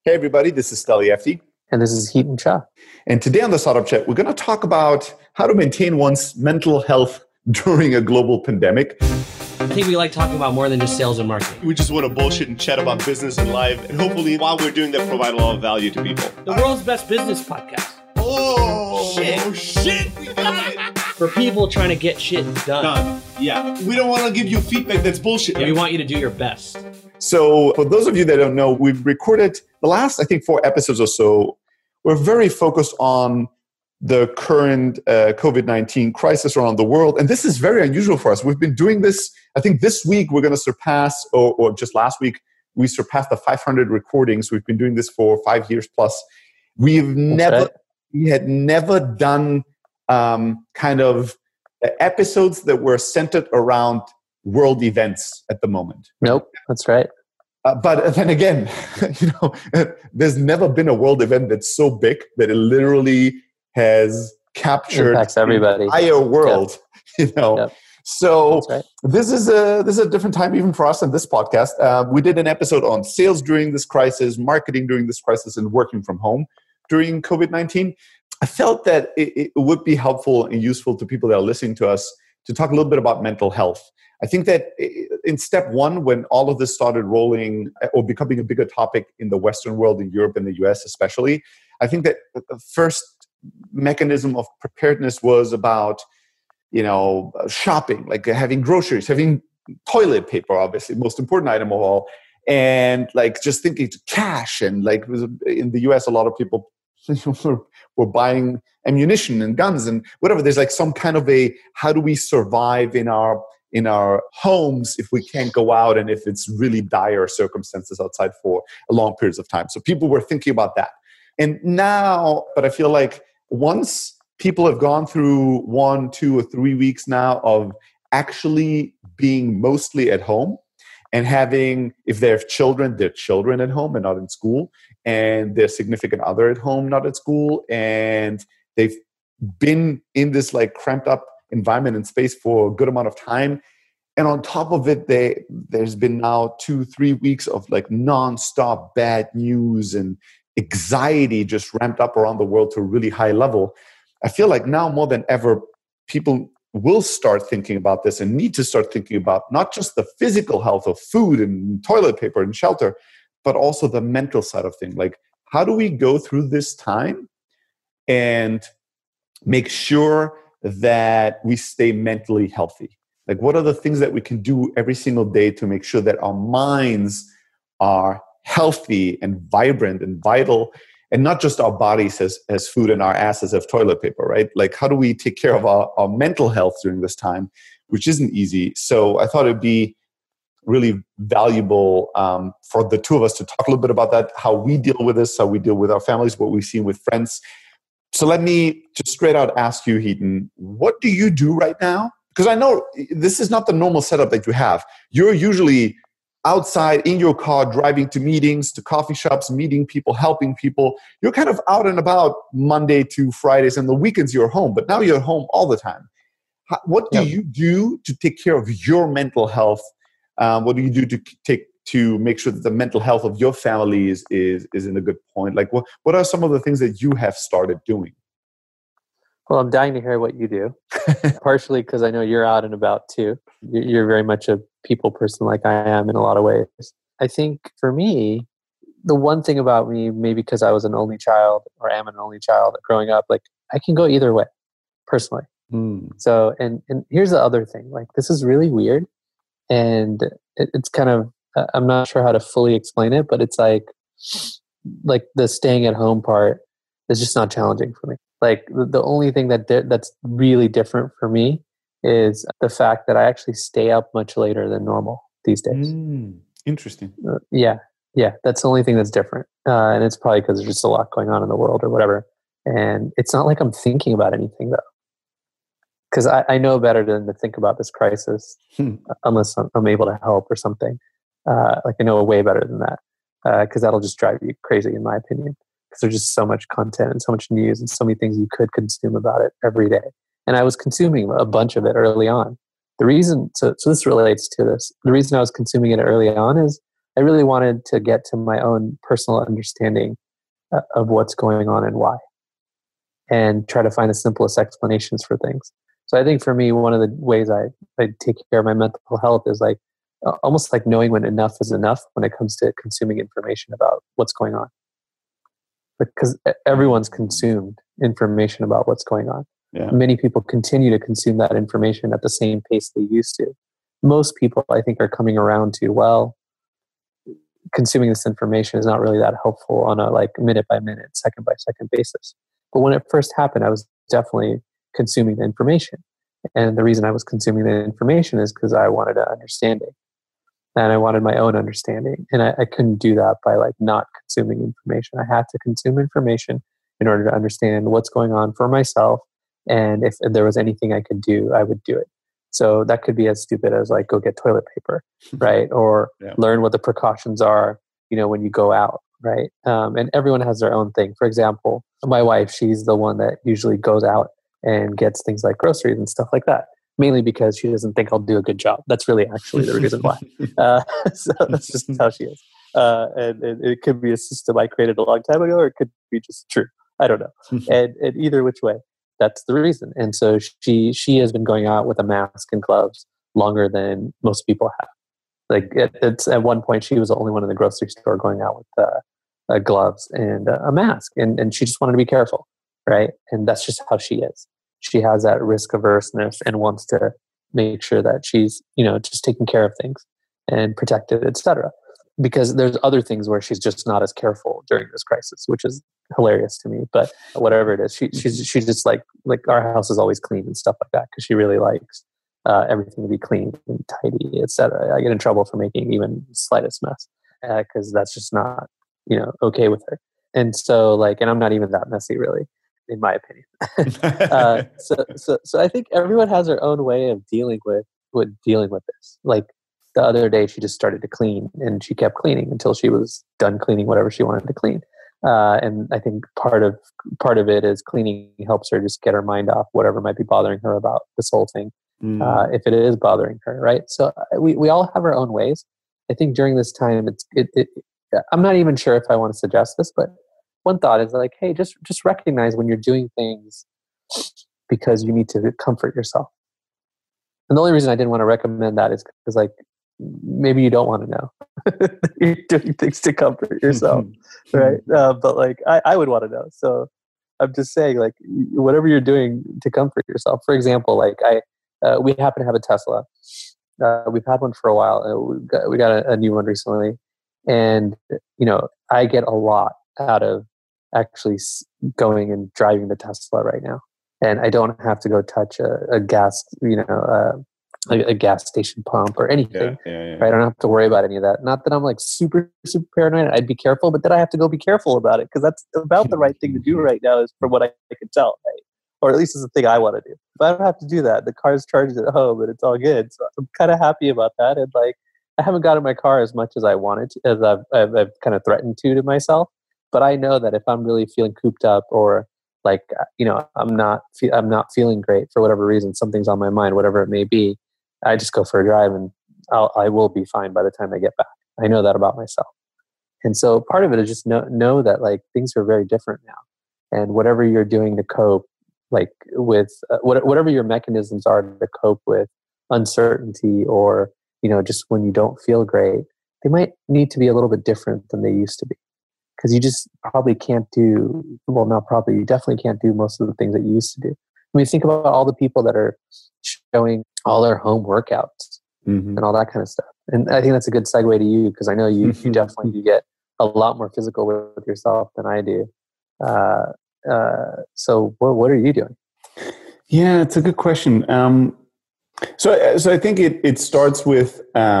Hey everybody, this is Steli Efti. And this is Heaton Cha. And today on the Startup Chat, we're going to talk about how to maintain one's mental health during a global pandemic. I think we like talking about more than just sales and marketing. We just want to bullshit and chat about business and life. And hopefully while we're doing that, provide a lot of value to people. The world's best business podcast. Oh, shit. We got it. For people trying to get shit done. Yeah. We don't want to give you feedback that's bullshit. We want you to do your best. So for those of you that don't know, we've recorded the last, 4 episodes or so. We're very focused on the current COVID-19 crisis around the world. And this is very unusual for us. We've been doing this, I think this week we're going to surpass, or just last week, we surpassed the 500 recordings. We've been doing this for 5 years plus. We had never done kind of episodes that were centered around world events at the moment. Nope, that's right. But then again, there's never been a world event that's so big that it literally has captured impacts everybody. The entire world. Yep. Yep. So right. this is a different time even for us in this podcast. We did an episode on sales during this crisis, marketing during this crisis, and working from home during COVID-19. I felt that it would be helpful and useful to people that are listening to us to talk a little bit about mental health. I think that in step one, when all of this started rolling or becoming a bigger topic in the Western world, in Europe and the US especially, I think that the first mechanism of preparedness was about, shopping, like having groceries, having toilet paper, obviously, most important item of all, and like just thinking to cash. And like in the US, a lot of people were buying ammunition and guns and whatever. There's like some kind of how do we survive in our homes if we can't go out and if it's really dire circumstances outside for a long periods of time. So people were thinking about that. And now, but I feel like once people have gone through 1, 2, or 3 weeks now of actually being mostly at home and having, if they have children, their children at home and not in school, and their significant other at home, not at school, and they've been in this like cramped up environment and space for a good amount of time. And on top of it, there's been now 2-3 weeks of like nonstop bad news and anxiety just ramped up around the world to a really high level. I feel like now more than ever, people will start thinking about this and need to start thinking about not just the physical health of food and toilet paper and shelter, but also the mental side of things. Like, how do we go through this time and make sure that we stay mentally healthy? Like, what are the things that we can do every single day to make sure that our minds are healthy and vibrant and vital, and not just our bodies as food and our asses as toilet paper, right? Like, how do we take care of our mental health during this time, which isn't easy? So I thought it'd be really valuable for the two of us to talk a little bit about that, how we deal with this, how we deal with our families, what we've seen with friends. So let me just straight out ask you, Heaton, what do you do right now? Because I know this is not the normal setup that you have. You're usually outside in your car, driving to meetings, to coffee shops, meeting people, helping people. You're kind of out and about Monday to Fridays, and the weekends you're home. But now you're home all the time. What do you do to take care of your mental health? What do you do to make sure that the mental health of your family is in a good point? Like, what are some of the things that you have started doing? Well, I'm dying to hear what you do, partially because I know you're out and about too. You're very much a people person like I am in a lot of ways. I think for me, the one thing about me, maybe because I was an only child or am an only child growing up, like I can go either way personally. So, and here's the other thing, like this is really weird. And it's kind of, I'm not sure how to fully explain it, but it's like the staying at home part is just not challenging for me. Like the only thing that's really different for me is the fact that I actually stay up much later than normal these days. Interesting. Yeah. That's the only thing that's different. And it's probably because there's just a lot going on in the world or whatever. And it's not like I'm thinking about anything though. Because I know better than to think about this crisis unless I'm able to help or something. Like I know way better than that. Because that'll just drive you crazy in my opinion. Because there's just so much content and so much news and so many things you could consume about it every day. And I was consuming a bunch of it early on. The reason, so this relates to this. The reason I was consuming it early on is I really wanted to get to my own personal understanding of what's going on and why, and try to find the simplest explanations for things. So I think for me, one of the ways I take care of my mental health is like almost like knowing when enough is enough when it comes to consuming information about what's going on. Because everyone's consumed information about what's going on. Yeah. Many people continue to consume that information at the same pace they used to. Most people, I think, are coming around to, well, consuming this information is not really that helpful on a like minute by minute, second by second basis. But when it first happened, I was definitely consuming the information. And the reason I was consuming the information is because I wanted an understanding. And I wanted my own understanding. And I couldn't do that by like not consuming information. I had to consume information in order to understand what's going on for myself. And if there was anything I could do, I would do it. So that could be as stupid as like go get toilet paper, right? Or learn what the precautions are, when you go out, right? And everyone has their own thing. For example, my wife, she's the one that usually goes out and gets things like groceries and stuff like that. Mainly because she doesn't think I'll do a good job. That's really actually the reason why. So that's just how she is. And it could be a system I created a long time ago, or it could be just true. I don't know. And either which way, that's the reason. And so she has been going out with a mask and gloves longer than most people have. Like it's at one point, she was the only one in the grocery store going out with gloves and a mask. And she just wanted to be careful, right? And that's just how she is. She has that risk averseness and wants to make sure that she's, just taking care of things and protected, etc. Because there's other things where she's just not as careful during this crisis, which is hilarious to me. But whatever it is, she's just like our house is always clean and stuff like that because she really likes everything to be clean and tidy, etc. I get in trouble for making even the slightest mess because that's just not, okay with her. And so and I'm not even that messy really, in my opinion. So I think everyone has their own way of dealing with this. Like the other day, she just started to clean, and she kept cleaning until she was done cleaning whatever she wanted to clean. And I think part of it is cleaning helps her just get her mind off whatever might be bothering her about this whole thing, if it is bothering her, right? So we all have our own ways. I think during this time, I'm not even sure if I want to suggest this, but one thought is like, hey, just recognize when you're doing things because you need to comfort yourself. And the only reason I didn't want to recommend that is because maybe you don't want to know you're doing things to comfort yourself, right? But I would want to know. So I'm just saying whatever you're doing to comfort yourself. For example, we happen to have a Tesla. We've had one for a while. We got a new one recently. And, I get a lot out of actually going and driving the Tesla right now. And I don't have to go touch a gas, a gas station pump or anything. Right? I don't have to worry about any of that. Not that I'm super, super paranoid. I'd be careful, but then I have to go be careful about it because that's about the right thing to do right now, is from what I can tell, right? Or at least it's the thing I want to do. But I don't have to do that. The car's charged at home and it's all good. So I'm kind of happy about that. And I haven't gotten my car as much as I wanted to, as I've kind of threatened to myself. But I know that if I'm really feeling cooped up or I'm not feeling great for whatever reason, something's on my mind, whatever it may be, I just go for a drive and I will be fine by the time I get back. I know that about myself. And so part of it is just know that things are very different now. And whatever you're doing to cope, with whatever your mechanisms are to cope with uncertainty or, just when you don't feel great, they might need to be a little bit different than they used to be. Because you just probably can't do, well, not probably, you definitely can't do most of the things that you used to do. I mean, think about all the people that are showing all their home workouts and all that kind of stuff. And I think that's a good segue to you, because I know you definitely you get a lot more physical with yourself than I do. So what are you doing? Yeah, it's a good question. So I think it starts with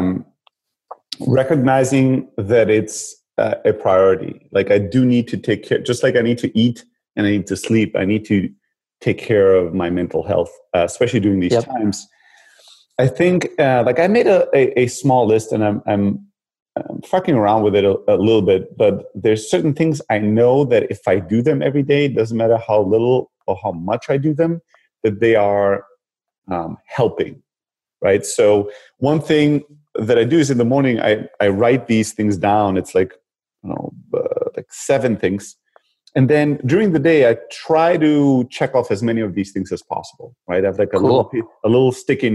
recognizing that it's a priority. I do need to take care, just like I need to eat and I need to sleep, I need to take care of my mental health, especially during these times. I think I made a small list, and I'm fucking around with it a little bit, but there's certain things I know that if I do them every day, it doesn't matter how little or how much I do them, that they are helping, right? So one thing that I do is in the morning, I write these things down. It's like, like 7 things. And then during the day, I try to check off as many of these things as possible, right? I have like a little sticky